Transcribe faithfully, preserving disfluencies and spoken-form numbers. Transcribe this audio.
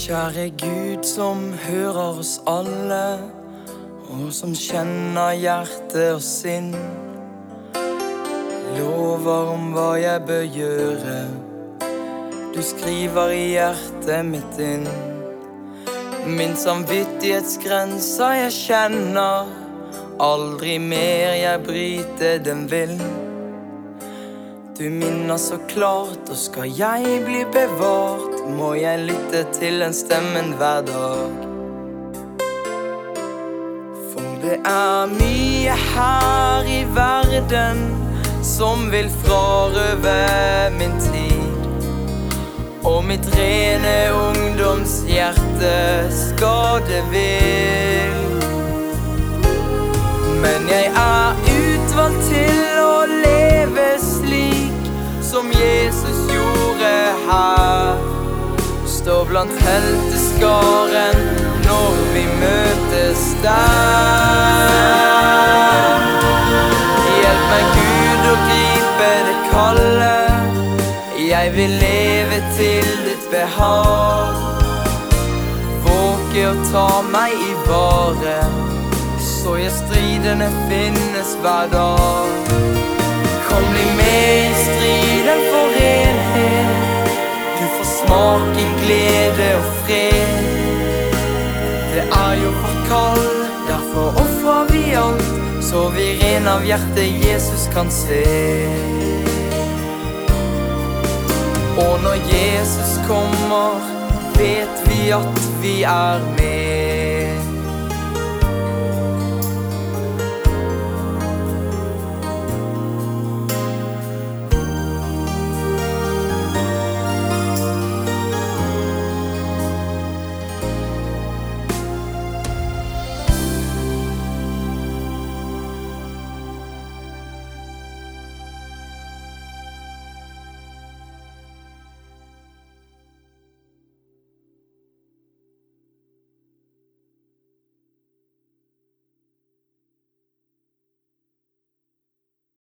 Kjære Gud som hører oss alle, og som kjenner hjerte og sinn, lover om hva jeg bør gjøre. Du skriver i hjertet mitt inn. Min samvittighetsgrenser jeg kjenner, aldri mer jeg bryter den vil. Du minner så klart, og skal jeg bli bevart, må jeg lytte til den stemmen hver dag. For det er mye her i verden som vil frarøve min tid, og mitt rene ungdomshjerte skade vil. Men jeg er utvalgt til å leve slik som Jesus gjorde her. Stå blant helteskaren når vi møtes der. Hjelp meg Gud å gripe det kalde, jeg vil leve til ditt behag. Våge å ta meg i vare, så jeg stridene finnes hver dag. Kom bli med i striden for renhet, du får smake glede og fred. Det er jo for kald, derfor offrer vi alt, så vi ren av hjertet Jesus kan se. Og når Jesus kommer, vet vi at vi er med.